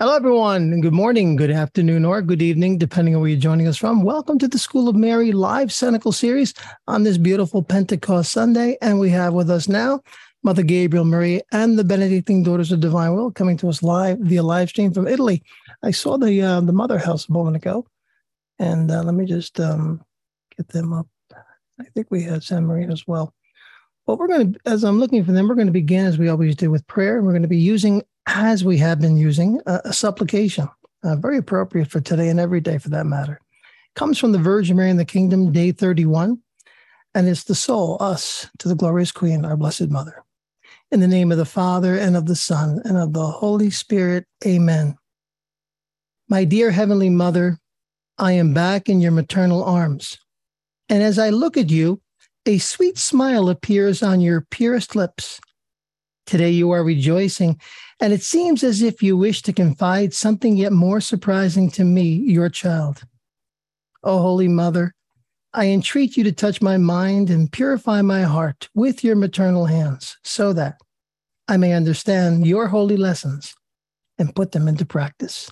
Hello, everyone, and good morning, good afternoon, or good evening, depending on where you're joining us from. Welcome to the School of Mary live Cenacle series on this beautiful Pentecost Sunday. And we have with us now Mother Gabriel Marie and the Benedictine Daughters of Divine Will coming to us live via live stream from Italy. I saw the Mother House a moment ago, and let me just get them up. I think we had San Marino as well. Well, we're going to, as I'm looking for them, we're going to begin as we always do with prayer. We're going to be using, as we have been using, a supplication, very appropriate for today and every day for that matter. It comes from the Virgin Mary in the Kingdom, day 31, and it's the soul, us, to the glorious Queen, our Blessed Mother. In the name of the Father, and of the Son, and of the Holy Spirit, amen. My dear Heavenly Mother, I am back in your maternal arms, and as I look at you, a sweet smile appears on your purest lips. Today you are rejoicing, and it seems as if you wish to confide something yet more surprising to me, your child. O Holy Mother, I entreat you to touch my mind and purify my heart with your maternal hands, so that I may understand your holy lessons and put them into practice.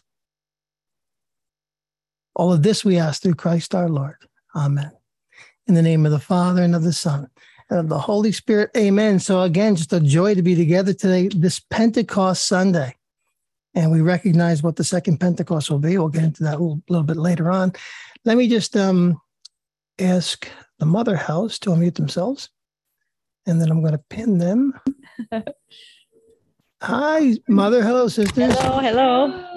All of this we ask through Christ our Lord. Amen. In the name of the Father, and of the Son, and of the Holy Spirit, amen. So again, just a joy to be together today, this Pentecost Sunday. And we recognize what the second Pentecost will be. We'll get into that a little bit later on. Let me just ask the Mother House to unmute themselves. And then I'm going to pin them. Hi, Mother. Hello, sisters. Hello.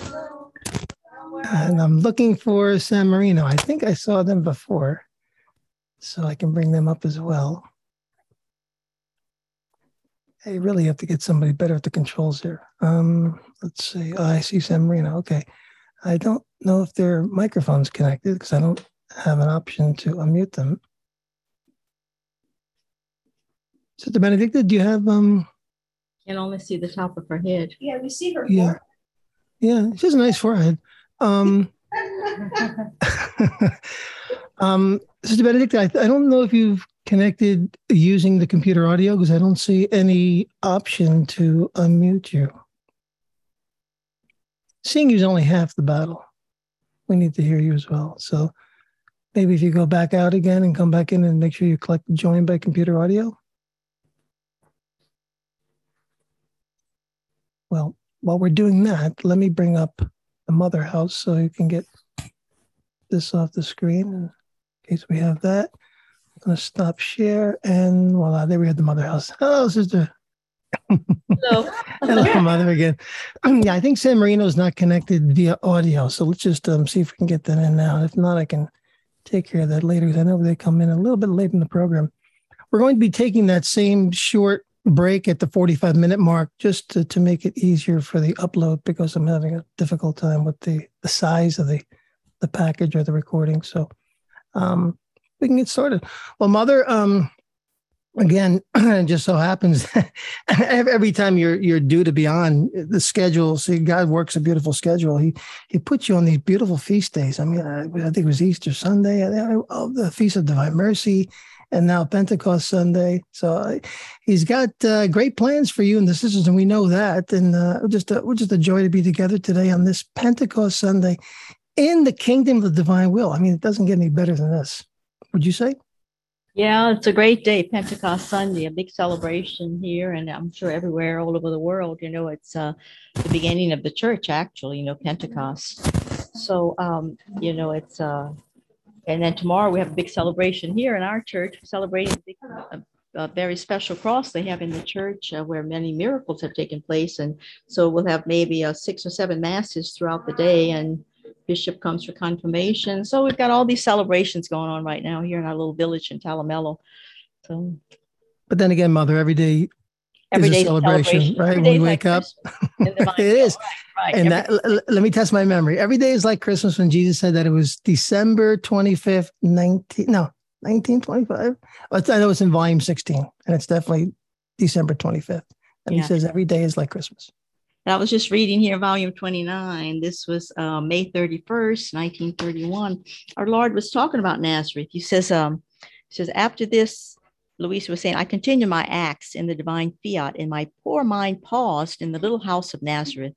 And I'm looking for San Marino. I think I saw them before, so I can bring them up as well. I really have to get somebody better at the controls here. Let's see. Oh, I see San Marino. Okay. I don't know if their microphone's connected because I don't have an option to unmute them. Sister Benedicta, do you have Can only see the top of her head. Yeah, we see her. Yeah. Yeah, she has a nice forehead. Sister Benedicta, I don't know if you've connected using the computer audio because I don't see any option to unmute you. Seeing you is only half the battle. We need to hear you as well. So maybe if you go back out again and come back in and make sure you click join by computer audio. Well, while we're doing that, let me bring up the Mother House so you can get this off the screen in case we have that. I'm going to stop share, and voila, there we have the Mother House. Hello, sister. Hello. Hello, Mother again. Yeah, I think San Marino is not connected via audio, so let's just see if we can get that in now. If not, I can take care of that later because I know they come in a little bit late in the program. We're going to be taking that same short break at the 45-minute mark just to make it easier for the upload because I'm having a difficult time with the size of the package or the recording. So we can get started. Well, Mother, again, it just so happens every time you're due to be on the schedule, see, God works a beautiful schedule. He puts you on these beautiful feast days. I mean, I think it was Easter Sunday, the Feast of Divine Mercy, and now Pentecost Sunday. So he's got great plans for you and the sisters, and we know that. And we're just a joy to be together today on this Pentecost Sunday in the Kingdom of the Divine Will. I mean, it doesn't get any better than this. Would you say? Yeah, it's a great day, Pentecost Sunday, a big celebration here, and I'm sure everywhere all over the world. You know, it's the beginning of the church, actually, Pentecost. So, it's, and then tomorrow we have a big celebration here in our church, celebrating a very special cross they have in the church where many miracles have taken place. And so we'll have maybe 6 or 7 masses throughout the day, and Bishop comes for confirmation. So we've got all these celebrations going on right now here in our little village in Talamello. So, but then again, Mother, every day is a celebration, right? When we wake up, it is. Right. And let me test my memory. Every day is like Christmas when Jesus said that it was December 25th, 1925. I know it's in volume 16, and it's definitely December 25th. And he says every day is like Christmas. And I was just reading here, volume 29. This was May 31st, 1931. Our Lord was talking about Nazareth. He says, after this, Louisa was saying, I continue my acts in the divine fiat, and my poor mind paused in the little house of Nazareth,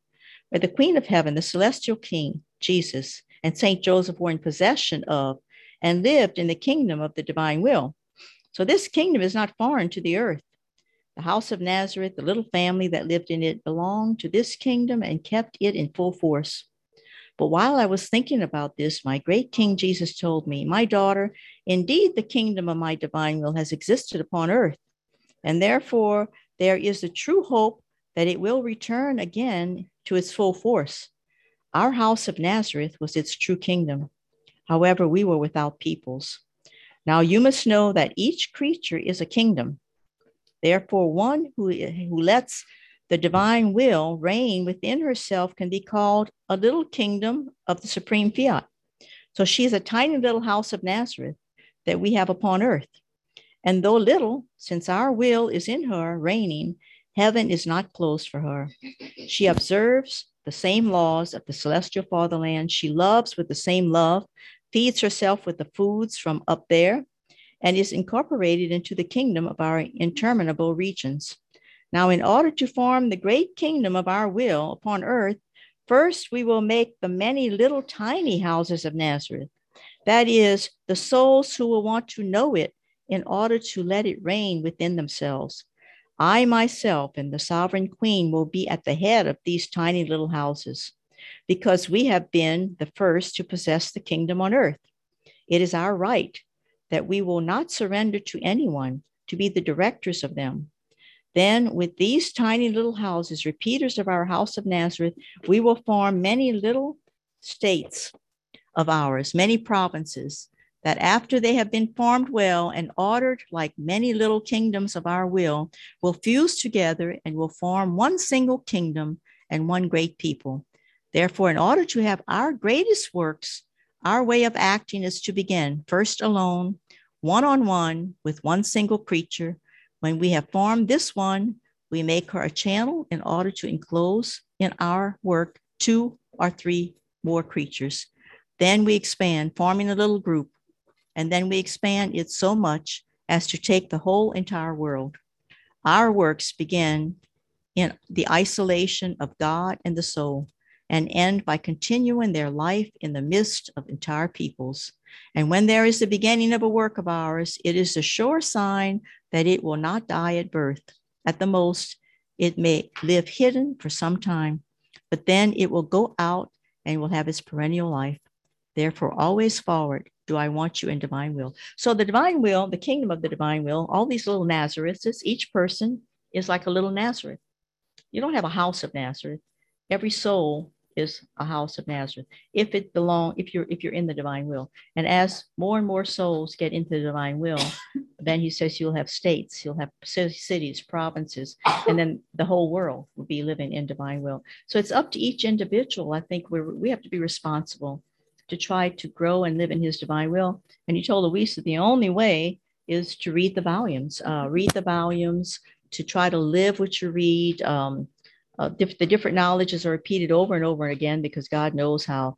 where the Queen of Heaven, the celestial King, Jesus, and Saint Joseph were in possession of and lived in the kingdom of the divine will. So this kingdom is not foreign to the earth. The house of Nazareth, the little family that lived in it, belonged to this kingdom and kept it in full force. But while I was thinking about this, my great King Jesus told me, my daughter, indeed the kingdom of my divine will has existed upon earth, and therefore there is the true hope that it will return again to its full force. Our house of Nazareth was its true kingdom. However, we were without peoples. Now you must know that each creature is a kingdom. Therefore, one who lets the divine will reign within herself can be called a little kingdom of the supreme fiat. So she is a tiny little house of Nazareth that we have upon earth. And though little, since our will is in her reigning, heaven is not closed for her. She observes the same laws of the celestial fatherland. She loves with the same love, feeds herself with the foods from up there, and is incorporated into the kingdom of our interminable regions. Now, in order to form the great kingdom of our will upon earth, first we will make the many little tiny houses of Nazareth. That is, the souls who will want to know it in order to let it reign within themselves. I myself and the sovereign queen will be at the head of these tiny little houses, because we have been the first to possess the kingdom on earth. It is our right that we will not surrender to anyone to be the directors of them. Then, with these tiny little houses, repeaters of our house of Nazareth, we will form many little states of ours, many provinces, that after they have been formed well and ordered like many little kingdoms of our will fuse together and will form one single kingdom and one great people. Therefore, in order to have our greatest works, our way of acting is to begin first alone, one-on-one with one single creature. When we have formed this one, we make her a channel in order to enclose in our work 2 or 3 more creatures. Then we expand, forming a little group, and then we expand it so much as to take the whole entire world. Our works begin in the isolation of God and the soul, and end by continuing their life in the midst of entire peoples. And when there is the beginning of a work of ours, it is a sure sign that it will not die at birth. At the most, it may live hidden for some time, but then it will go out and will have its perennial life. Therefore, always forward do I want you in divine will. So the divine will, the kingdom of the divine will, all these little Nazareths, each person is like a little Nazareth. You don't have a house of Nazareth. Every soul is a house of Nazareth if you're in the divine will. And as more and more souls get into the divine will, then he says you'll have states, you'll have cities, provinces, and then the whole world will be living in divine will. So it's up to each individual. I think we have to be responsible to try to grow and live in his divine will. And he told Louisa the only way is to read the volumes, to try to live what you read. The different knowledges are repeated over and over again because God knows how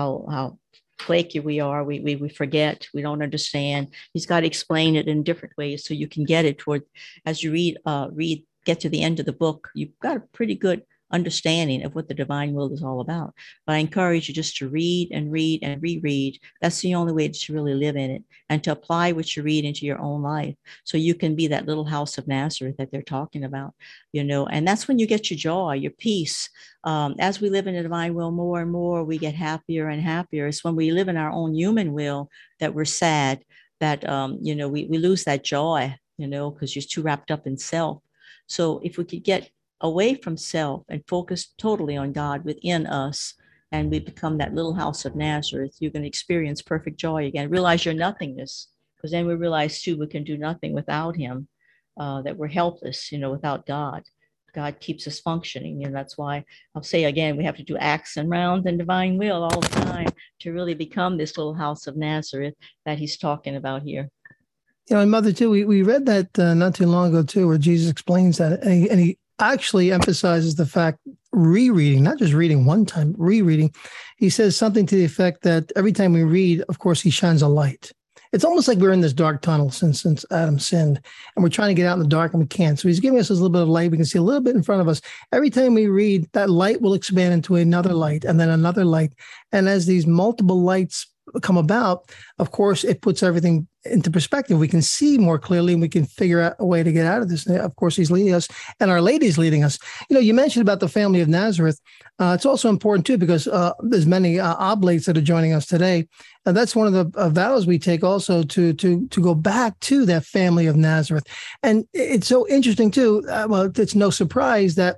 flaky we are. We forget, we don't understand. He's got to explain it in different ways so you can get it toward, as you get to the end of the book, you've got a pretty good understanding of what the divine will is all about. But I encourage you just to read and read and reread. That's the only way to really live in it and to apply what you read into your own life so you can be that little house of Nazareth that they're talking about, and that's when you get your joy, your peace. As we live in the divine will more and more, we get happier and happier. It's when we live in our own human will that we're sad, that, we lose that joy, because you're too wrapped up in self. So if we could get away from self and focus totally on God within us, and we become that little house of Nazareth, you can experience perfect joy again. Realize your nothingness, because then we realize too we can do nothing without him, that we're helpless, without God. God keeps us functioning. That's why I'll say again, we have to do acts and rounds and divine will all the time to really become this little house of Nazareth that he's talking about here. And Mother, too, we read that not too long ago, too, where Jesus explains that, and he actually emphasizes the fact, rereading, not just reading one time, rereading. He says something to the effect that every time we read, of course, he shines a light. It's almost like we're in this dark tunnel since Adam sinned, and we're trying to get out in the dark and we can't. So he's giving us this little bit of light. We can see a little bit in front of us. Every time we read, that light will expand into another light and then another light. And as these multiple lights come about, of course, it puts everything into perspective. We can see more clearly and we can figure out a way to get out of this. And of course, he's leading us and Our Lady's leading us. You mentioned about the family of Nazareth. It's also important too, because there's many oblates that are joining us today. And that's one of the vows we take also to go back to that family of Nazareth. And it's so interesting too. Well, it's no surprise that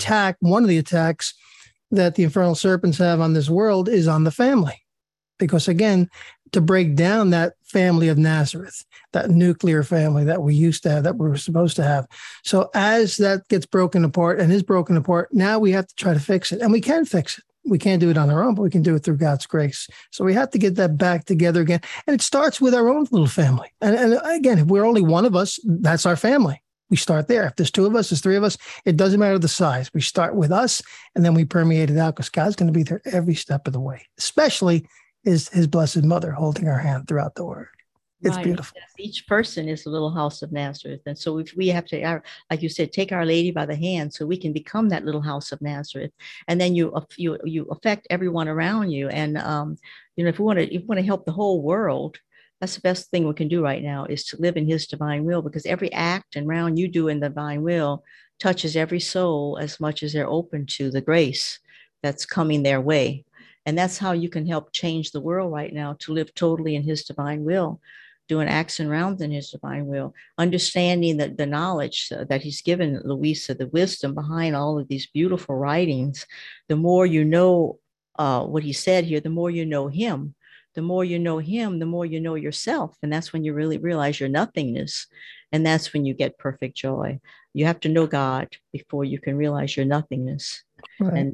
one of the attacks that the infernal serpents have on this world is on the family. Because again, to break down that family of Nazareth, that nuclear family that we used to have, that we were supposed to have. So as that gets broken apart and is broken apart, now we have to try to fix it. And we can fix it. We can't do it on our own, but we can do it through God's grace. So we have to get that back together again. And it starts with our own little family. And again, if we're only one of us, that's our family. We start there. If there's two of us, there's three of us, it doesn't matter the size. We start with us and then we permeate it out because God's going to be there every step of the way, especially his blessed mother holding our hand throughout the word. It's right. beautiful. Yes. Each person is a little house of Nazareth. And so if we have to, like you said, take Our Lady by the hand so we can become that little house of Nazareth. And then you affect everyone around you. And, if we want to help the whole world, that's the best thing we can do right now is to live in his divine will, because every act and round you do in the divine will touches every soul as much as they're open to the grace that's coming their way. And that's how you can help change the world right now, to live totally in his divine will, doing acts and rounds in his divine will, understanding the knowledge that he's given Louisa, the wisdom behind all of these beautiful writings. The more you know what he said here, the more you know him. The more you know him, the more you know yourself. And that's when you really realize your nothingness. And that's when you get perfect joy. You have to know God before you can realize your nothingness. Right. And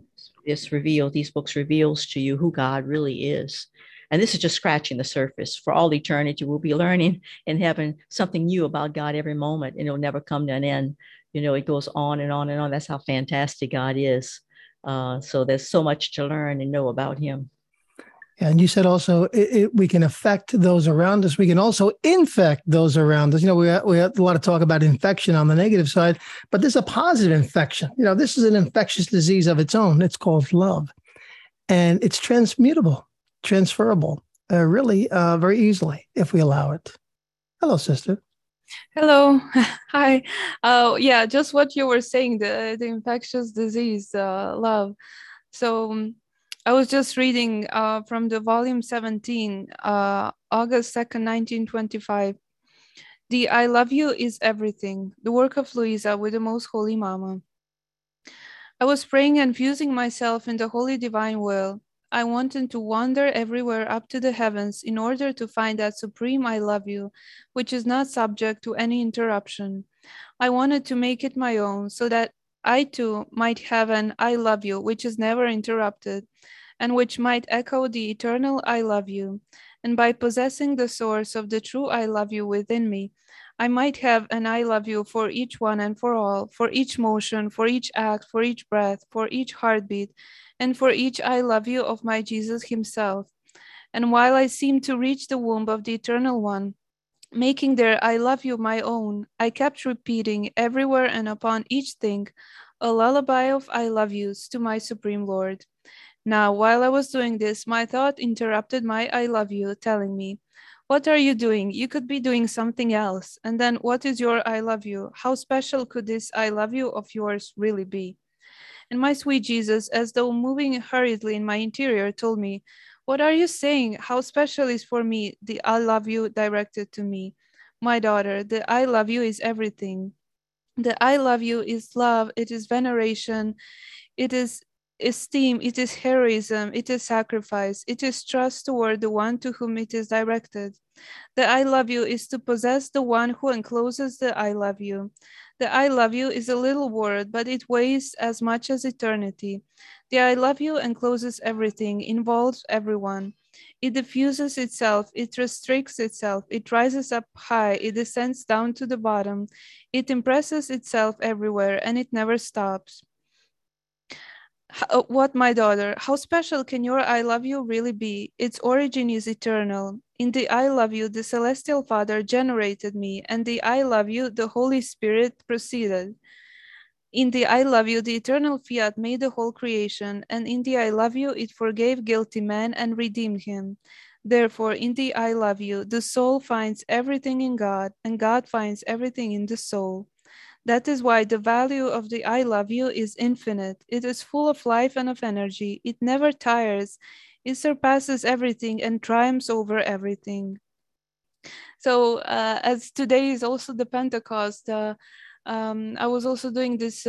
these books reveals to you who God really is. And this is just scratching the surface. For all eternity, we'll be learning in heaven something new about God every moment, and it'll never come to an end. It goes on and on and on. That's how fantastic God is. So there's so much to learn and know about him. And you said also we can affect those around us. We can also infect those around us. We have a lot of talk about infection on the negative side, but there's a positive infection. This is an infectious disease of its own. It's called love. And it's transmutable, transferable, really very easily if we allow it. Hello, sister. Hello. Hi. Yeah, just what you were saying, the infectious disease, love. So I was just reading from the volume 17, August 2nd, 1925. The I Love You is Everything, the work of Louisa with the Most Holy Mama. I was praying and fusing myself in the Holy Divine Will. I wanted to wander everywhere up to the heavens in order to find that supreme I love you, which is not subject to any interruption. I wanted to make it my own so that I too might have an I love you, which is never interrupted, and which might echo the eternal I love you. And by possessing the source of the true I love you within me, I might have an I love you for each one and for all, for each motion, for each act, for each breath, for each heartbeat, and for each I love you of my Jesus himself. And while I seemed to reach the womb of the Eternal One, making their I love you my own, I kept repeating everywhere and upon each thing a lullaby of I love yous to my Supreme Lord. Now, while I was doing this, my thought interrupted my I love you, telling me, what are you doing? You could be doing something else. And then what is your I love you? How special could this I love you of yours really be? And my sweet Jesus, as though moving hurriedly in my interior, told me, what are you saying? How special is for me the I love you directed to me? My daughter, the I love you is everything. The I love you is love, it is veneration, it is esteem, it is heroism, it is sacrifice, it is trust toward the one to whom it is directed. The I love you is to possess the one who encloses the I love you. The I love you is a little word, but it weighs as much as eternity. The I love you encloses everything, involves everyone. It diffuses itself, it restricts itself, it rises up high, it descends down to the bottom, it impresses itself everywhere, and it never stops. What, my daughter? How special can your I love you really be? Its origin is eternal. In the I love you, the Celestial Father generated me, and the I love you, the Holy Spirit proceeded. In the I love you, the eternal fiat made the whole creation, and in the I love you, it forgave guilty man and redeemed him. Therefore, in the I love you, the soul finds everything in God, and God finds everything in the soul. That is why the value of the I love you is infinite. It is full of life and of energy. It never tires. It surpasses everything and triumphs over everything. So as today is also the Pentecost, I was also doing this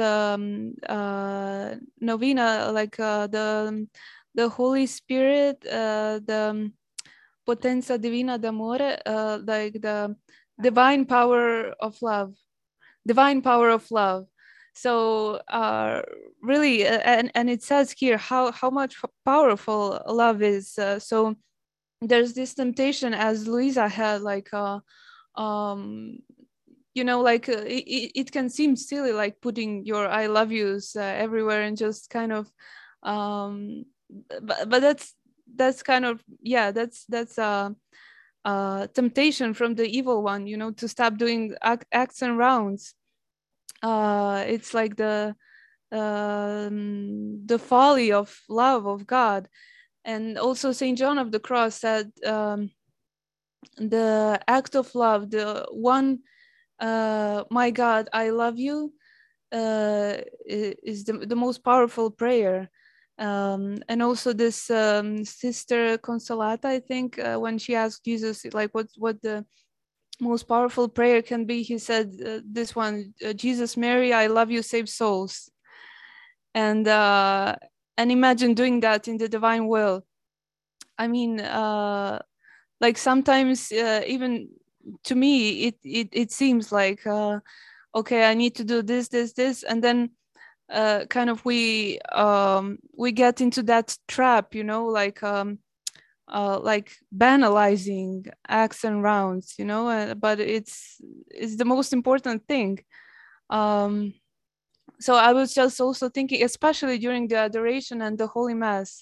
novena, like the Holy Spirit, the Potenza Divina d'Amore, like the divine power of love. Divine power of love. So really, and it says here how much powerful love is. So there's this temptation, as Luisa had, like you know, like it can seem silly, like putting your I love yous everywhere and just kind of but that's kind of, yeah, that's temptation from the evil one, you know, to stop doing acts and rounds. It's like the folly of love of God. And also Saint John of the Cross said, the act of love, the one, my God, I love you, is the most powerful prayer. And also this Sister Consolata, I think, when she asked Jesus, like, what the most powerful prayer can be, he said this one, Jesus, Mary, I love you, save souls. And imagine doing that in the divine will. I mean, like sometimes even to me it seems like okay, I need to do this, and then kind of we get into that trap, you know, like banalizing acts and rounds, you know, but it's the most important thing. So I was just also thinking, especially during the adoration and the Holy Mass,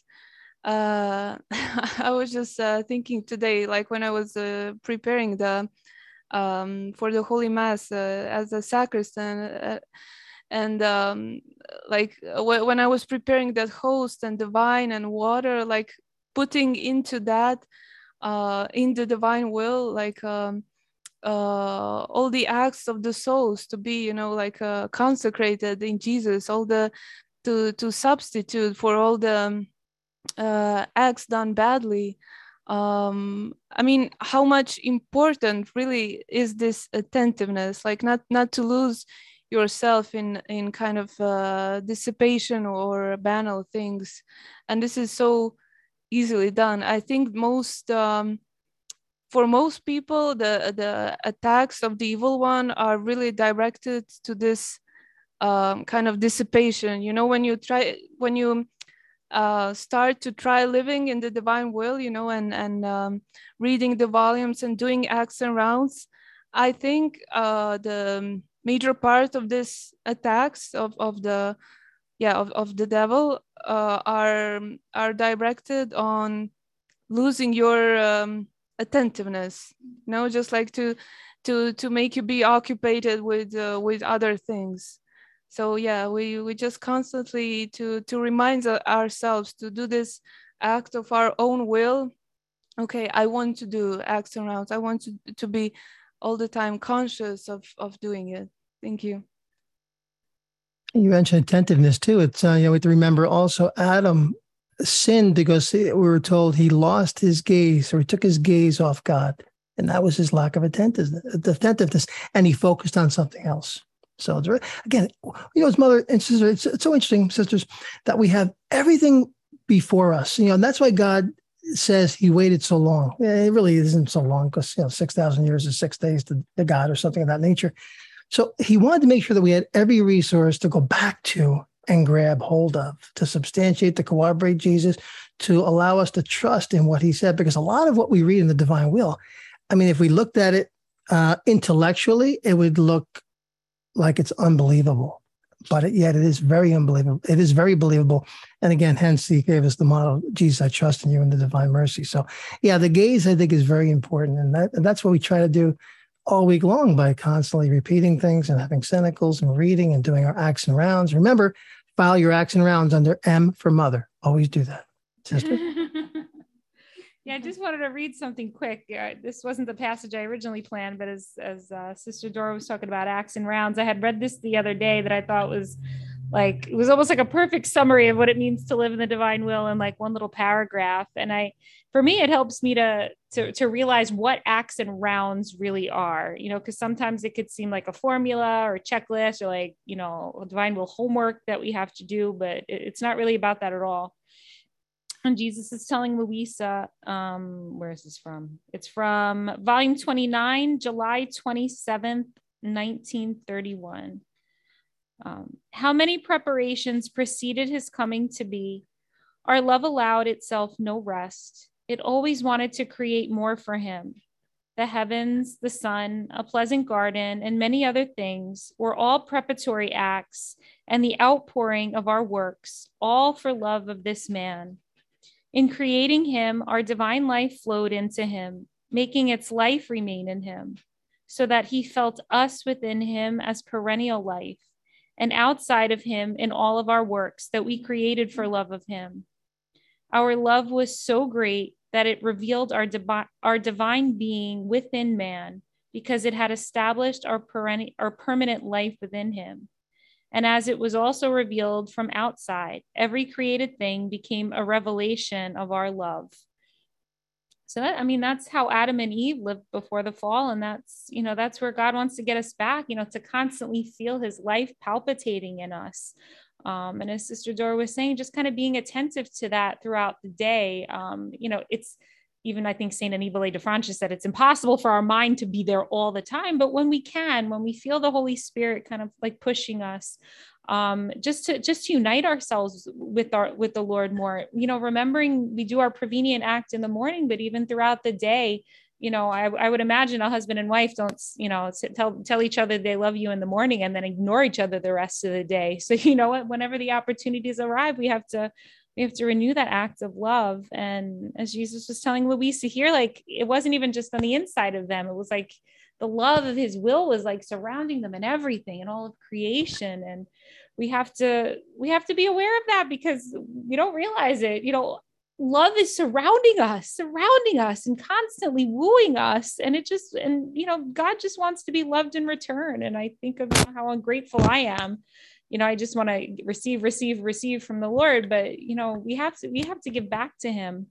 I was just thinking today, like when I was preparing the for the Holy Mass as a sacristan, and like when I was preparing that host and the wine and water, like putting into that in the divine will, like all the acts of the souls to be, you know, like consecrated in Jesus, all the to substitute for all the acts done badly. I mean, how much important really is this attentiveness, like not to lose yourself in kind of dissipation or banal things. And this is so easily done. I think most for most people, the attacks of the evil one are really directed to this kind of dissipation. You know, when you start to try living in the divine will, you know, and reading the volumes and doing acts and rounds, I think the major part of this attacks of the devil are directed on losing your attentiveness, you know, just like to make you be occupied with other things. So yeah, we just constantly to remind ourselves to do this act of our own will. Okay, I want to do acts and rounds. I want to be all the time conscious of doing it. Thank you. You mentioned attentiveness too. It's you know, we have to remember also Adam sinned because we were told he lost his gaze, or he took his gaze off God, and that was his lack of attentiveness, and he focused on something else. So again, you know, as mother and sister, it's so interesting, sisters, that we have everything before us. You know, and that's why God says he waited so long. It really isn't so long, because, you know, 6,000 years is 6 days to God, or something of that nature. So he wanted to make sure that we had every resource to go back to and grab hold of, to substantiate, to corroborate Jesus, to allow us to trust in what he said. Because a lot of what we read in the divine will, I mean, if we looked at it intellectually, it would look like it's unbelievable. but yet it is very unbelievable. It is very believable. And again, hence he gave us the model, Jesus, I trust in you and the divine mercy. So yeah, the gaze, I think, is very important. And that's what we try to do all week long by constantly repeating things and having cenacles and reading and doing our acts and rounds. Remember, file your acts and rounds under M for mother. Always do that. Sister? Yeah, I just wanted to read something quick. This wasn't the passage I originally planned, but as Sister Dora was talking about acts and rounds, I had read this the other day that I thought was like, it was almost like a perfect summary of what it means to live in the divine will in like one little paragraph. And for me, it helps me to realize what acts and rounds really are, because sometimes it could seem like a formula or a checklist or like, a divine will homework that we have to do, but it's not really about that at all. And Jesus is telling Louisa, where is this from? It's from volume 29, July 27th, 1931. How many preparations preceded his coming to be? Our love allowed itself no rest. It always wanted to create more for him. The heavens, the sun, a pleasant garden, and many other things were all preparatory acts and the outpouring of our works, all for love of this man. In creating him, our divine life flowed into him, making its life remain in him, so that he felt us within him as perennial life, and outside of him in all of our works that we created for love of him. Our love was so great that it revealed our divine being within man, because it had established our permanent life within him. And as it was also revealed from outside, every created thing became a revelation of our love. So that's how Adam and Eve lived before the fall. And that's where God wants to get us back, to constantly feel his life palpitating in us. And as Sister Dora was saying, just kind of being attentive to that throughout the day. It's even, I think St. Annibale de Francia said, it's impossible for our mind to be there all the time. But when we feel the Holy Spirit kind of like pushing us, just to unite ourselves with the Lord more, remembering we do our prevenient act in the morning, but even throughout the day, I would imagine a husband and wife don't, tell each other they love you in the morning and then ignore each other the rest of the day. So, whenever the opportunities arrive, we have to renew that act of love. And as Jesus was telling Louisa here, like, it wasn't even just on the inside of them. It was like the love of his will was like surrounding them and everything and all of creation. And we have to be aware of that, because we don't realize it. Love is surrounding us and constantly wooing us. And God just wants to be loved in return. And I think of how ungrateful I am. I just want to receive from the Lord, but we have to give back to him.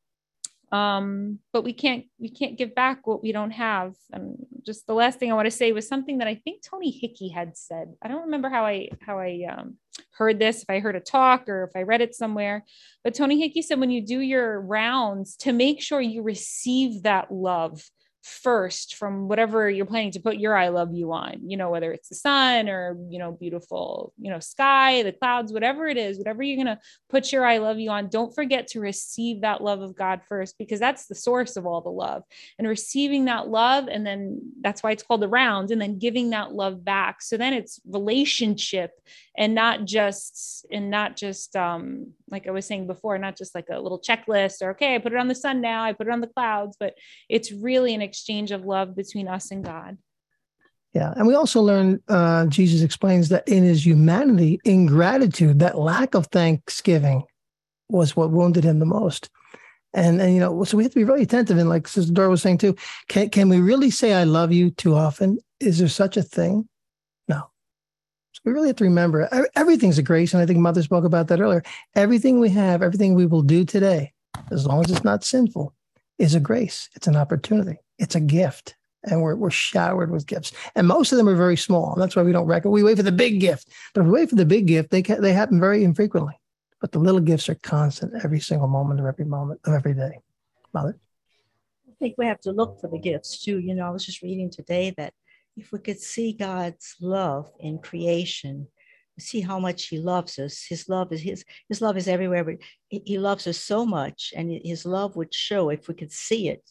But we can't give back what we don't have. And just the last thing I want to say was something that I think Tony Hickey had said. I don't remember how I heard this, if I heard a talk or if I read it somewhere, but Tony Hickey said, when you do your rounds, to make sure you receive that love first from whatever you're planning to put your I love you on, whether it's the sun or, beautiful, sky, the clouds, whatever it is, whatever you're going to put your I love you on, don't forget to receive that love of God first, because that's the source of all the love, and receiving that love. And then that's why it's called the rounds, and then giving that love back. So then it's relationship and not just like I was saying before, not just like a little checklist or, okay, I put it on the sun now, I put it on the clouds, but it's really an exchange of love between us and God. Yeah. And we also learn, Jesus explains that in his humanity, ingratitude, that lack of thanksgiving was what wounded him the most. And so we have to be really attentive. And like Sister Dora was saying too, can we really say I love you too often? Is there such a thing? No. So we really have to remember everything's a grace. And I think Mother spoke about that earlier. Everything we have, everything we will do today, as long as it's not sinful, is a grace. It's an opportunity. It's a gift. And we're showered with gifts. And most of them are very small. And that's why we don't reckon. We wait for the big gift. But if we wait for the big gift, they happen very infrequently. But the little gifts are constant every single moment of every day. Mother? I think we have to look for the gifts too. I was just reading today that if we could see God's love in creation, see how much he loves us. His love is everywhere, but he loves us so much, and his love would show if we could see it.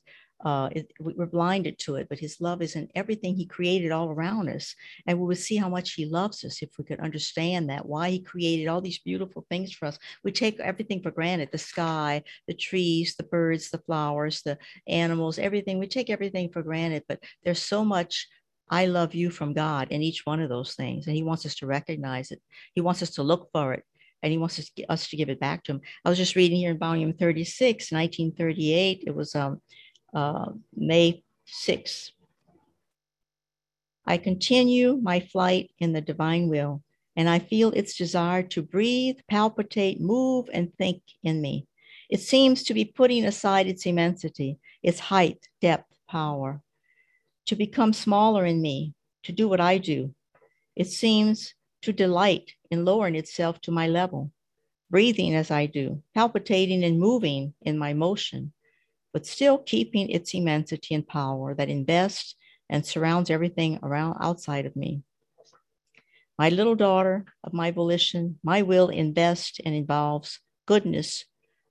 we're blinded to it, but his love is in everything he created all around us. And we would see how much he loves us if we could understand that, why he created all these beautiful things for us. We take everything for granted, the sky, the trees, the birds, the flowers, the animals, everything. We take everything for granted, but there's so much I love you from God in each one of those things. And he wants us to recognize it. He wants us to look for it. And he wants us to give it back to him. I was just reading here in volume 36, 1938. It was May 6th. I continue my flight in the divine will, and I feel its desire to breathe, palpitate, move, and think in me. It seems to be putting aside its immensity, its height, depth, power, to become smaller in me, to do what I do. It seems to delight in lowering itself to my level, breathing as I do, palpitating and moving in my motion, but still keeping its immensity and power that invests and surrounds everything around outside of me. My little daughter of my volition, my will invests and involves goodness,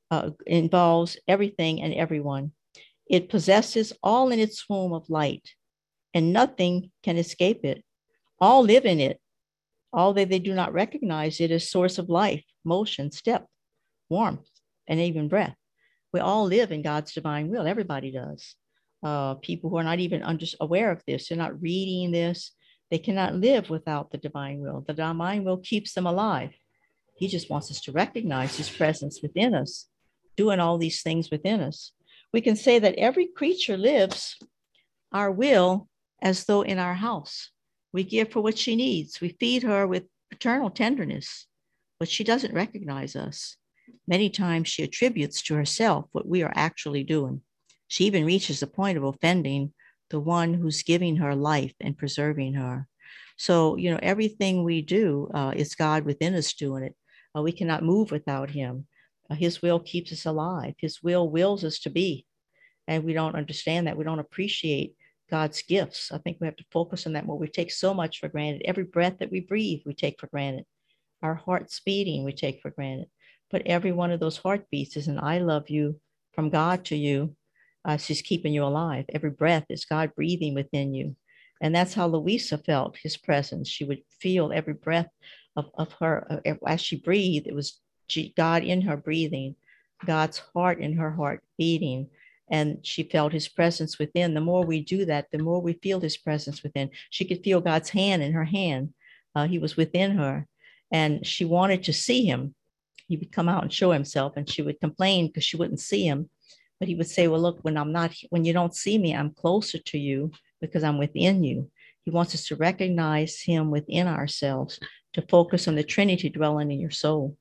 involves everything and everyone. It possesses all in its womb of light, and nothing can escape it. All live in it, although they do not recognize it as source of life, motion, step, warmth, and even breath. We all live in God's divine will. Everybody does. People who are not even aware of this, they're not reading this, they cannot live without the divine will. The divine will keeps them alive. He just wants us to recognize his presence within us, doing all these things within us. We can say that every creature lives our will as though in our house. We give her what she needs. We feed her with paternal tenderness, but she doesn't recognize us. Many times she attributes to herself what we are actually doing. She even reaches the point of offending the one who's giving her life and preserving her. So, everything we do is God within us doing it. We cannot move without him. His will keeps us alive. His will wills us to be. And we don't understand that. We don't appreciate God's gifts. I think we have to focus on that more. We take so much for granted. Every breath that we breathe, we take for granted. Our heart's beating, we take for granted. But every one of those heartbeats is an I love you from God to you. She's keeping you alive. Every breath is God breathing within you. And that's how Louisa felt his presence. She would feel every breath of her. As she breathed, it was God in her breathing, God's heart in her heart beating. And she felt his presence within. The more we do that, the more we feel his presence within. She could feel God's hand in her hand. He was within her. And she wanted to see him. He would come out and show himself, and she would complain because she wouldn't see him. But he would say, well, look, when you don't see me, I'm closer to you because I'm within you. He wants us to recognize him within ourselves, to focus on the Trinity dwelling in your soul,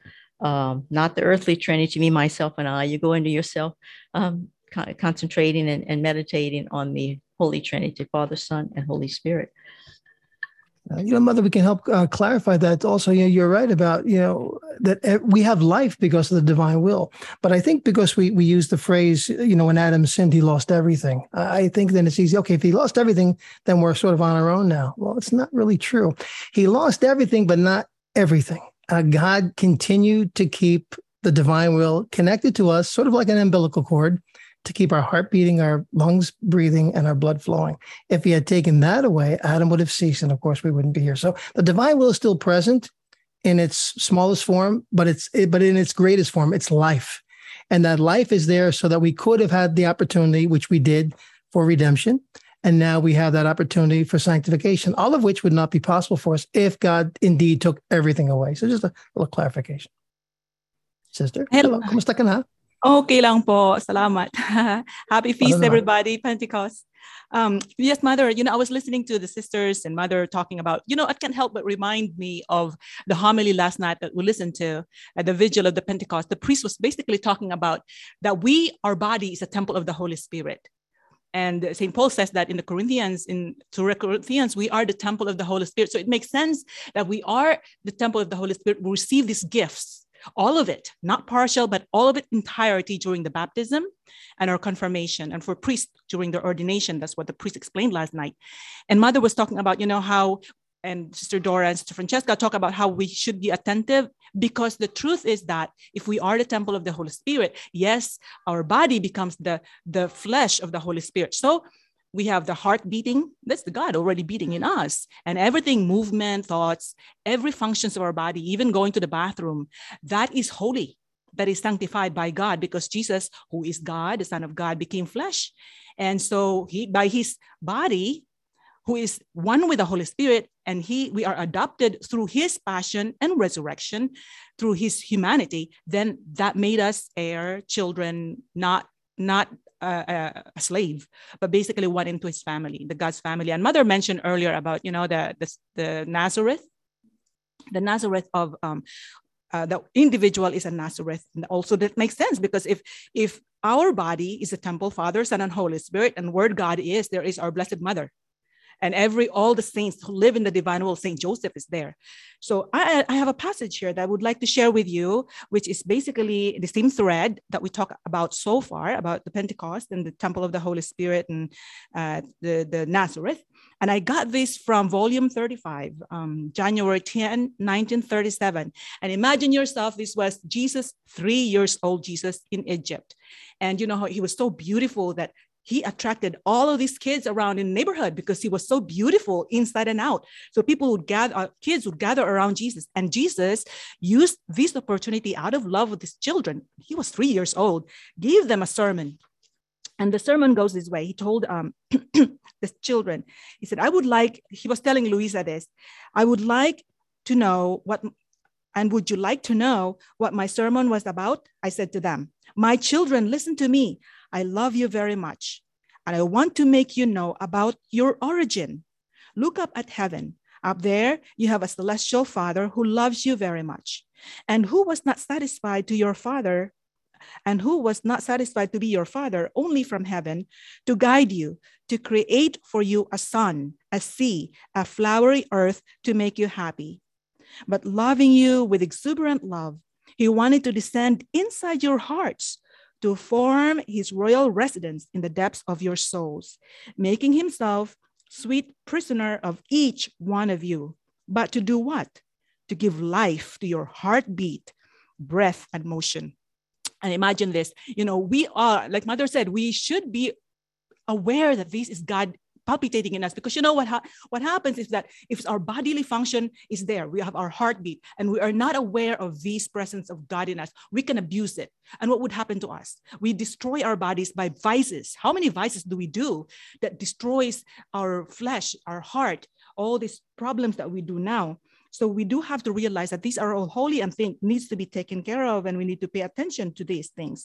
not the earthly Trinity, me, myself, and I. You go into yourself, concentrating and meditating on the Holy Trinity, Father, Son, and Holy Spirit. Mother, we can help clarify that also. You're right about, that we have life because of the divine will. But I think because we use the phrase, when Adam sinned, he lost everything. I think then it's easy. Okay, if he lost everything, then we're sort of on our own now. Well, it's not really true. He lost everything, but not everything. God continued to keep the divine will connected to us, sort of like an umbilical cord, to keep our heart beating, our lungs breathing, and our blood flowing. If he had taken that away, Adam would have ceased, and of course we wouldn't be here. So the divine will is still present in its smallest form, but in its greatest form, it's life. And that life is there so that we could have had the opportunity, which we did, for redemption. And now we have that opportunity for sanctification, all of which would not be possible for us if God indeed took everything away. So just a little clarification. Sister, hello, kumusta ka na? Okay lang po. Salamat. Happy feast, everybody. Pentecost. Yes, Mother, I was listening to the sisters and Mother talking about, it can't help but remind me of the homily last night that we listened to at the vigil of the Pentecost. The priest was basically talking about that our body is a temple of the Holy Spirit. And St. Paul says that in the Corinthians, we are the temple of the Holy Spirit. So it makes sense that we are the temple of the Holy Spirit. We receive these gifts. All of it, not partial, but all of it entirety during the baptism and our confirmation. And for priests during their ordination, that's what the priest explained last night. And Mother was talking about, how and Sister Dora and Sister Francesca talk about how we should be attentive, because the truth is that if we are the temple of the Holy Spirit, yes, our body becomes the flesh of the Holy Spirit. So we have the heart beating. That's the God already beating in us. And everything, movement, thoughts, every functions of our body, even going to the bathroom, that is holy. That is sanctified by God, because Jesus, who is God, the Son of God, became flesh. And so he, by his body, who is one with the Holy Spirit, and we are adopted through his passion and resurrection, through his humanity, then that made us heir, children, not a slave, but basically one into his family, the God's family. And Mother mentioned earlier about, the Nazareth, of the individual is a Nazareth. And also that makes sense, because if our body is a temple, Father, Son, and Holy Spirit, and word God is, there is our Blessed Mother. And all the saints who live in the divine will, Saint Joseph is there. So I have a passage here that I would like to share with you, which is basically the same thread that we talked about so far, about the Pentecost and the temple of the Holy Spirit and the Nazareth. And I got this from volume 35, January 10, 1937. And imagine yourself, this was Jesus, 3 years old Jesus in Egypt. And you know how he was so beautiful that he attracted all of these kids around in the neighborhood because he was so beautiful inside and out. So kids would gather around Jesus, and Jesus used this opportunity out of love with his children. He was 3 years old, gave them a sermon. And the sermon goes this way. He told the children, he said, he was telling Luisa this, I would like to know would you like to know what my sermon was about? I said to them, my children, listen to me. I love you very much, and I want to make you know about your origin. Look up at heaven. Up there, you have a celestial Father who loves you very much, and who was not satisfied to be your Father only from heaven to guide you, to create for you a sun, a sea, a flowery earth to make you happy. But loving you with exuberant love, he wanted to descend inside your hearts, to form his royal residence in the depths of your souls, making himself sweet prisoner of each one of you. But to do what? To give life to your heartbeat, breath, and motion. And imagine this, we are, like Mother said, we should be aware that this is God palpitating in us, because what happens is that if our bodily function is there, we have our heartbeat, and we are not aware of this presence of God in us, we can abuse it. And what would happen to us? We destroy our bodies by vices. How many vices do we do that destroys our flesh, our heart, all these problems that we do now? So we do have to realize that these are all holy and things needs to be taken care of, and we need to pay attention to these things.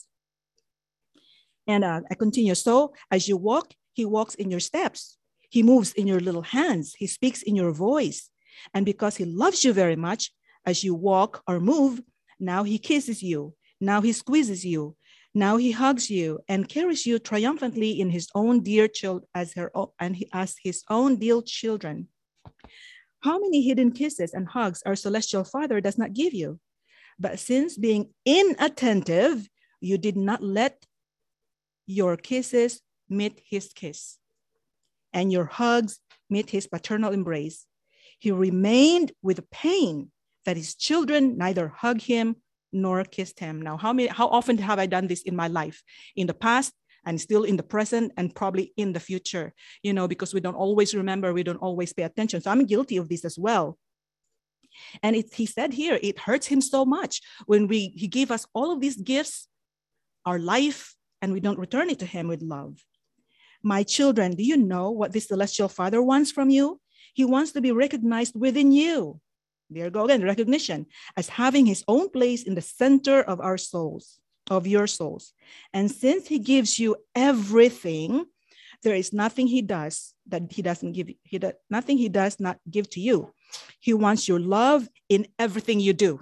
And I continue. So as you walk, he walks in your steps. He moves in your little hands. He speaks in your voice. And because he loves you very much, as you walk or move, now he kisses you. Now he squeezes you. Now he hugs you and carries you triumphantly in his own dear as his own dear children. How many hidden kisses and hugs our celestial Father does not give you? But since being inattentive, you did not let your kisses meet his kiss, and your hugs meet his paternal embrace. He remained with pain that his children neither hugged him nor kissed him. Now, how often have I done this in my life? In the past, and still in the present, and probably in the future, because we don't always remember, we don't always pay attention. So I'm guilty of this as well. And he said here, it hurts him so much when he gave us all of these gifts, our life, and we don't return it to him with love. My children, do you know what this celestial Father wants from you? He wants to be recognized within you. There you go again, recognition, as having his own place in the center of our souls, of your souls. And since he gives you everything, there is nothing he does that he doesn't give. Nothing he does not give to you. He wants your love in everything you do.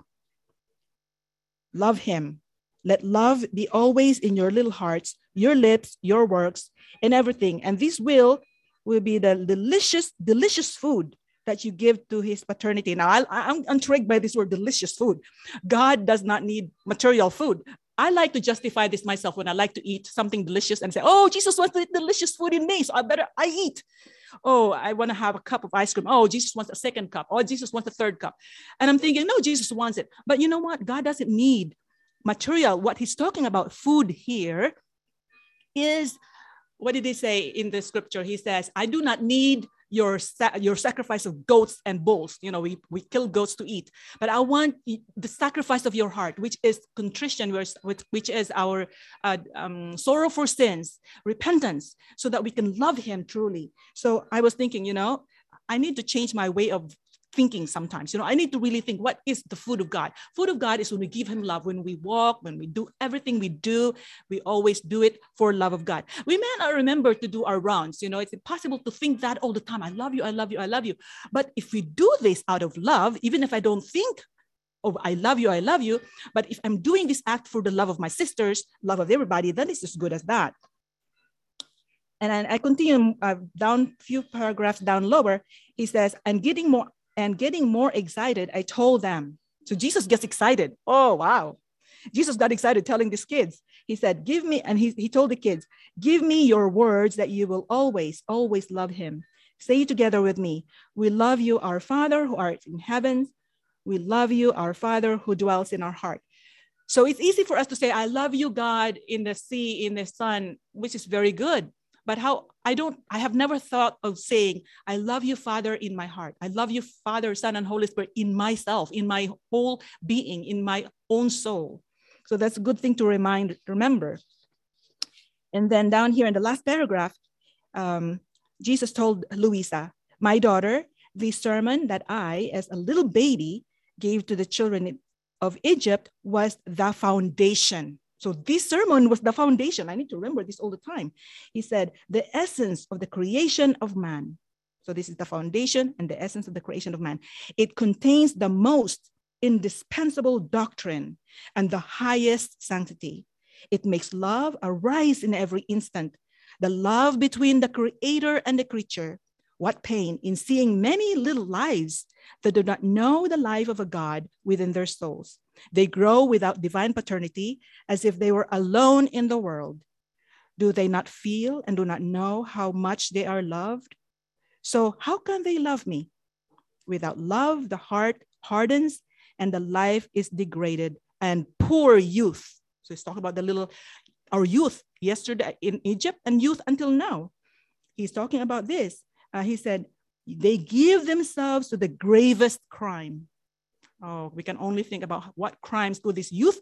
Love him. Let love be always in your little hearts, your lips, your works, and everything. And this will be the delicious food that you give to his paternity. Now, I'm intrigued by this word, delicious food. God does not need material food. I like to justify this myself when I like to eat something delicious and say, oh, Jesus wants to eat delicious food in me, so I eat. Oh, I want to have a cup of ice cream. Oh, Jesus wants a second cup. Oh, Jesus wants a third cup. And I'm thinking, no, Jesus wants it. But you know what? God doesn't need material. What he's talking about, food here, is, what did he say in the scripture? He says, I do not need your sacrifice of goats and bulls. You know, we kill goats to eat, but I want the sacrifice of your heart, which is contrition, which is our sorrow for sins, repentance, so that we can love him truly. So I was thinking, you know, I need to change my way of thinking sometimes. You know, I need to really think, what is the food of God? Food of God is when we give him love, when we walk, when we do everything we do, we always do it for love of God. We may not remember to do our rounds. You know, it's impossible to think that all the time. I love you, I love you, I love you. But if we do this out of love, even if I don't think, oh, I love you, but if I'm doing this act for the love of my sisters, love of everybody, then it's as good as that. And I continue down a few paragraphs down lower. He says, and getting more excited, I told them. So Jesus gets excited. Oh, wow. Jesus got excited telling these kids. He said, give me, and he told the kids, give me your words that you will always, always love him. Say it together with me. We love you, our Father who art in heaven. We love you, our Father who dwells in our heart. So it's easy for us to say, I love you, God, in the sea, in the sun, which is very good. But I have never thought of saying, I love you, Father, in my heart. I love you, Father, Son, and Holy Spirit in myself, in my whole being, in my own soul. So that's a good thing to remember. And then down here in the last paragraph, Jesus told Louisa, my daughter, the sermon that I, as a little baby, gave to the children of Egypt was the foundation. So this sermon was the foundation. I need to remember this all the time. He said, the essence of the creation of man. So this is the foundation and the essence of the creation of man. It contains the most indispensable doctrine and the highest sanctity. It makes love arise in every instant. The love between the creator and the creature. What pain in seeing many little lives that do not know the life of a God within their souls. They grow without divine paternity as if they were alone in the world. Do they not feel and do not know how much they are loved? So how can they love me? Without love, the heart hardens and the life is degraded, and poor youth. So he's talking about our youth yesterday in Egypt and youth until now. He's talking about this. He said, they give themselves to the gravest crime. Oh, we can only think about what crimes could this youth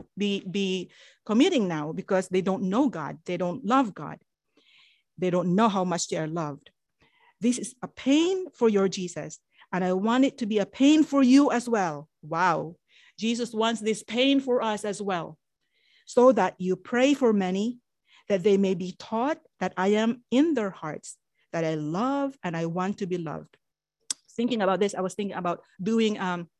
be committing now, because they don't know God. They don't love God. They don't know how much they are loved. This is a pain for your Jesus, and I want it to be a pain for you as well. Wow. Jesus wants this pain for us as well, so that you pray for many, that they may be taught that I am in their hearts, that I love and I want to be loved. Thinking about this, I was thinking about doing,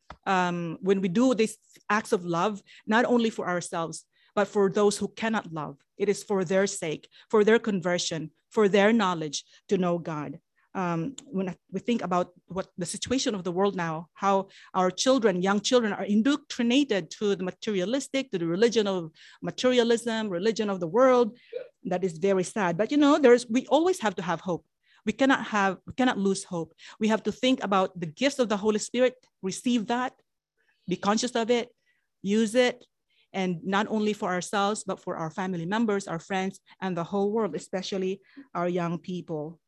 when we do these acts of love, not only for ourselves, but for those who cannot love. It is for their sake, for their conversion, for their knowledge to know God. When we think about what the situation of the world now, how our children, young children, are indoctrinated to the materialistic, to the religion of materialism, religion of the world, that is very sad. But you know, we always have to have hope. We cannot lose hope. We have to think about the gifts of the Holy Spirit, receive that, be conscious of it, use it, and not only for ourselves, but for our family members, our friends, and the whole world, especially our young people.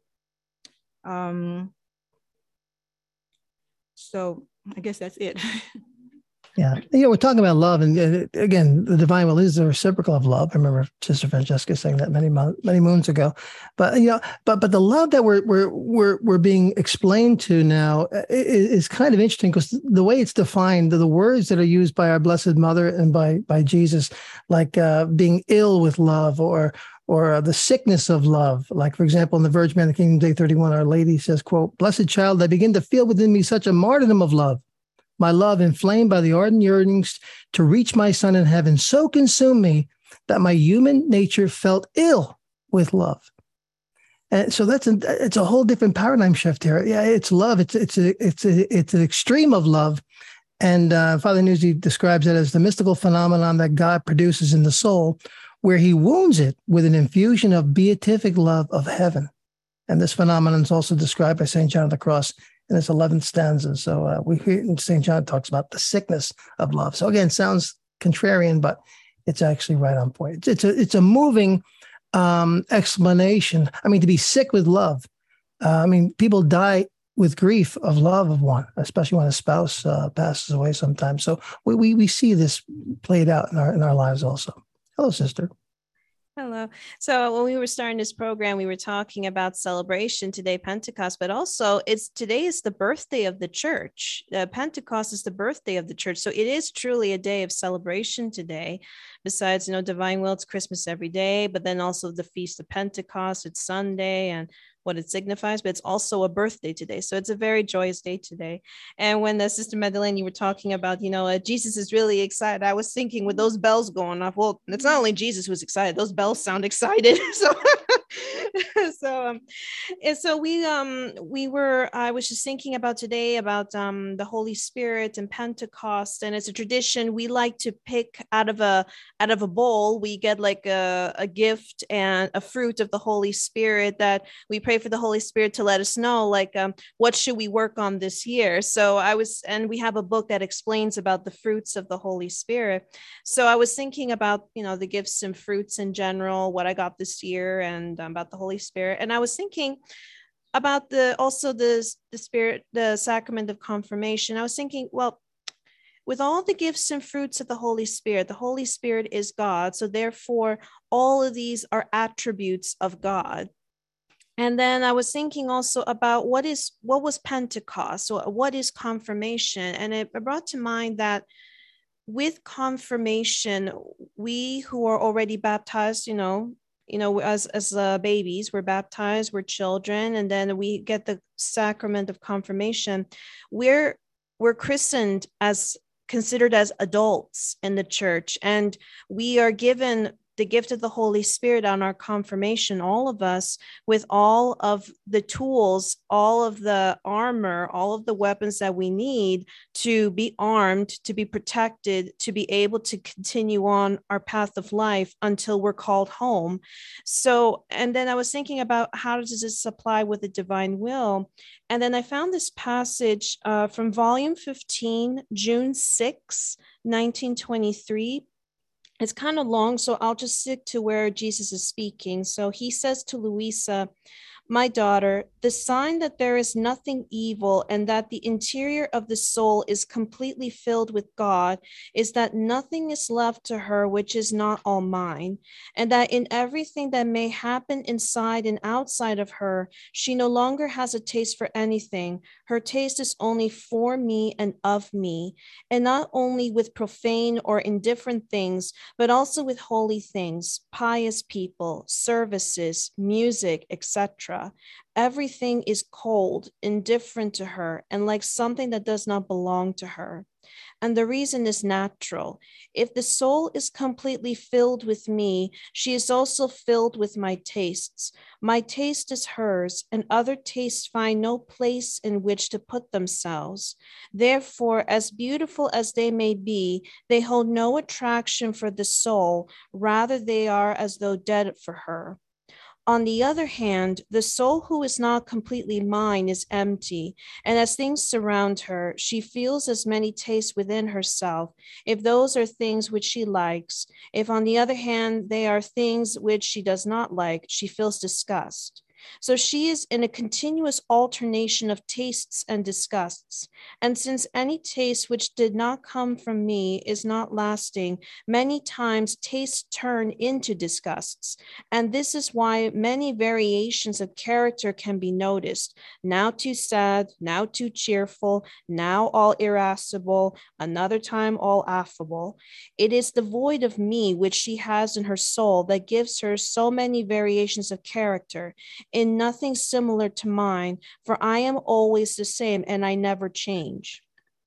So I guess that's it. Yeah. We're talking about love. And again, the divine will is the reciprocal of love. I remember Sister Francesca saying that many moons ago. But, but the love that we're being explained to now is kind of interesting, because the way it's defined, the words that are used by our Blessed Mother and by Jesus, like being ill with love, or the sickness of love. Like, for example, in the Virgin Mary Kingdom Day 31, Our Lady says, quote, "Blessed child, I begin to feel within me such a martyrdom of love. My love, inflamed by the ardent yearnings to reach my Son in heaven, so consumed me that my human nature felt ill with love." And so it's a whole different paradigm shift here. Yeah, it's love. It's an extreme of love. And Father Nuzzi describes it as the mystical phenomenon that God produces in the soul, where he wounds it with an infusion of beatific love of heaven. And this phenomenon is also described by St. John of the Cross in his 11th stanza. So we hear St. John talks about the sickness of love. So again, sounds contrarian, but it's actually right on point. It's a moving explanation. I mean, to be sick with love. I mean, people die with grief of love of one, especially when a spouse passes away sometimes. So we see this played out in our lives also. Hello, sister. Hello. So when we were starting this program, we were talking about celebration today, Pentecost, but also today is the birthday of the church. Pentecost is the birthday of the church. So it is truly a day of celebration today. Besides, Divine Will, it's Christmas every day, but then also the Feast of Pentecost, it's Sunday, and what it signifies, but it's also a birthday today. So it's a very joyous day today. And when Sister Madeleine, you were talking about, Jesus is really excited. I was thinking with those bells going off, well, it's not only Jesus who's excited, those bells sound excited. I was just thinking about today about the Holy Spirit and Pentecost. And it's a tradition we like to pick out of a bowl. We get like a gift and a fruit of the Holy Spirit that we pray for the Holy Spirit to let us know, like, what should we work on this year? And we have a book that explains about the fruits of the Holy Spirit. So I was thinking about, the gifts and fruits in general, what I got this year, and about the Holy Spirit. And I was thinking about the Spirit, the sacrament of confirmation. I was thinking, well, with all the gifts and fruits of the Holy Spirit is God. So therefore, all of these are attributes of God. And then I was thinking also about what was Pentecost, so what is confirmation? And it brought to mind that with confirmation, we who are already baptized, as babies, we're baptized, we're children, and then we get the sacrament of confirmation. We're christened considered as adults in the church, and we are given the gift of the Holy Spirit on our confirmation, all of us, with all of the tools, all of the armor, all of the weapons that we need to be armed, to be protected, to be able to continue on our path of life until we're called home. So, and then I was thinking about how does this apply with the divine will? And then I found this passage from volume 15, June 6, 1923. It's kind of long, so I'll just stick to where Jesus is speaking. So he says to Louisa, "My daughter, the sign that there is nothing evil and that the interior of the soul is completely filled with God is that nothing is left to her which is not all mine, and that in everything that may happen inside and outside of her, she no longer has a taste for anything. Her taste is only for me and of me, and not only with profane or indifferent things, but also with holy things, pious people, services, music, etc. Everything is cold, indifferent to her, and like something that does not belong to her. And the reason is natural. If the soul is completely filled with me, she is also filled with my tastes. My taste is hers, and other tastes find no place in which to put themselves. Therefore, as beautiful as they may be, they hold no attraction for the soul. Rather, they are as though dead for her. On the other hand, the soul who is not completely mine is empty, and as things surround her, she feels as many tastes within herself, if those are things which she likes. If, on the other hand, they are things which she does not like, she feels disgust. So she is in a continuous alternation of tastes and disgusts. And since any taste which did not come from me is not lasting, many times tastes turn into disgusts. And this is why many variations of character can be noticed. Now too sad, now too cheerful, now all irascible, another time all affable. It is the void of me which she has in her soul that gives her so many variations of character, in nothing similar to mine, for I am always the same and I never change.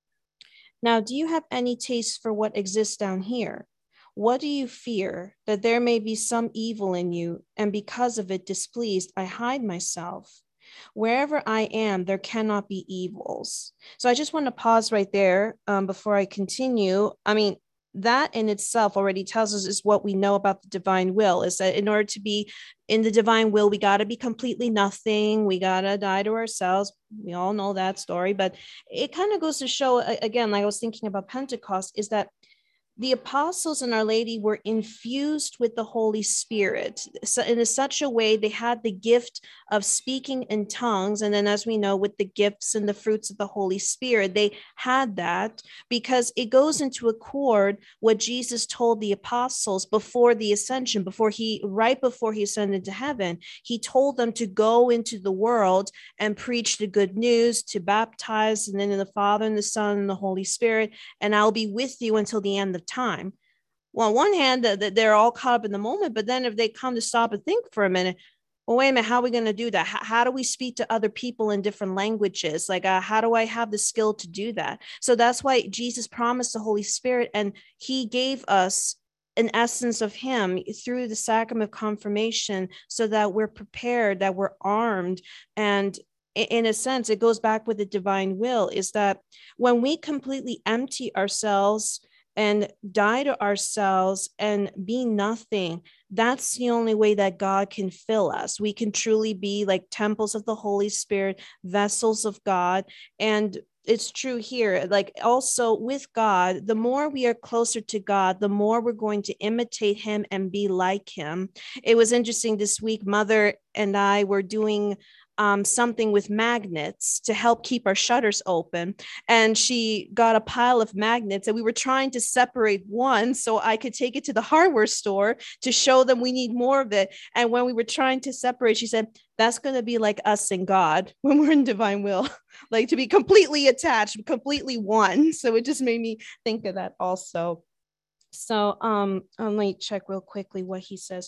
Now, do you have any taste for what exists down here? What do you fear? That there may be some evil in you, and because of it displeased, I hide myself. Wherever I am, there cannot be evils. So I just want to pause right there before I continue. I mean, that in itself already tells us is what we know about the divine will, is that in order to be in the divine will, we got to be completely nothing. We got to die to ourselves. We all know that story, but it kind of goes to show, again, like I was thinking about Pentecost, is that the apostles and Our Lady were infused with the Holy Spirit. So in such a way, they had the gift of speaking in tongues. And then, as we know, with the gifts and the fruits of the Holy Spirit, they had that because it goes into accord what Jesus told the apostles before the ascension, right before he ascended to heaven. He told them to go into the world and preach the good news, to baptize, and then in the Father and the Son and the Holy Spirit, and I'll be with you until the end of time. Well, on one hand, they're all caught up in the moment, but then if they come to stop and think for a minute, well, wait a minute, how are we going to do that? How do we speak to other people in different languages? Like, how do I have the skill to do that? So that's why Jesus promised the Holy Spirit, and he gave us an essence of him through the sacrament of confirmation so that we're prepared, that we're armed. And in a sense, it goes back with the divine will, is that when we completely empty ourselves and die to ourselves and be nothing, that's the only way that God can fill us. We can truly be like temples of the Holy Spirit, vessels of God. And it's true here, like also with God, the more we are closer to God, the more we're going to imitate him and be like him. It was interesting this week, Mother and I were doing something with magnets to help keep our shutters open. And she got a pile of magnets and we were trying to separate one so I could take it to the hardware store to show them we need more of it. And when we were trying to separate, she said, that's going to be like us and God when we're in divine will, like to be completely attached, completely one. So it just made me think of that also. So let me check real quickly what he says.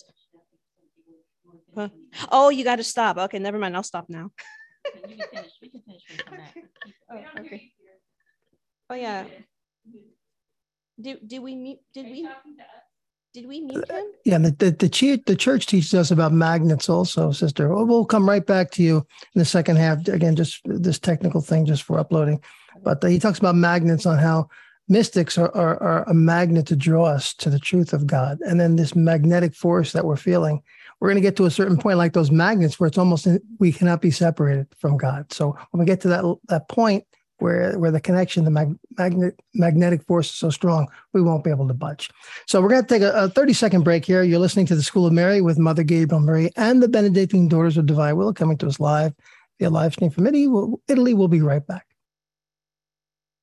Huh? Oh, you got to stop. Okay, never mind. I'll stop now. We can finish when you come back. Oh, okay. Oh yeah. Did we mute? Did we mute him? Yeah, the church teaches us about magnets also, sister. We'll come right back to you in the second half. Again, just this technical thing just for uploading. But he talks about magnets, on how mystics are a magnet to draw us to the truth of God. And then this magnetic force that we're feeling, we're going to get to a certain point like those magnets where it's almost, we cannot be separated from God. So when we get to that point where the connection, the magnetic force is so strong, we won't be able to budge. So we're going to take a 30-second break here. You're listening to the School of Mary with Mother Gabriel Marie and the Benedictine Daughters of Divine Will, coming to us live via live stream from Italy. We'll be right back.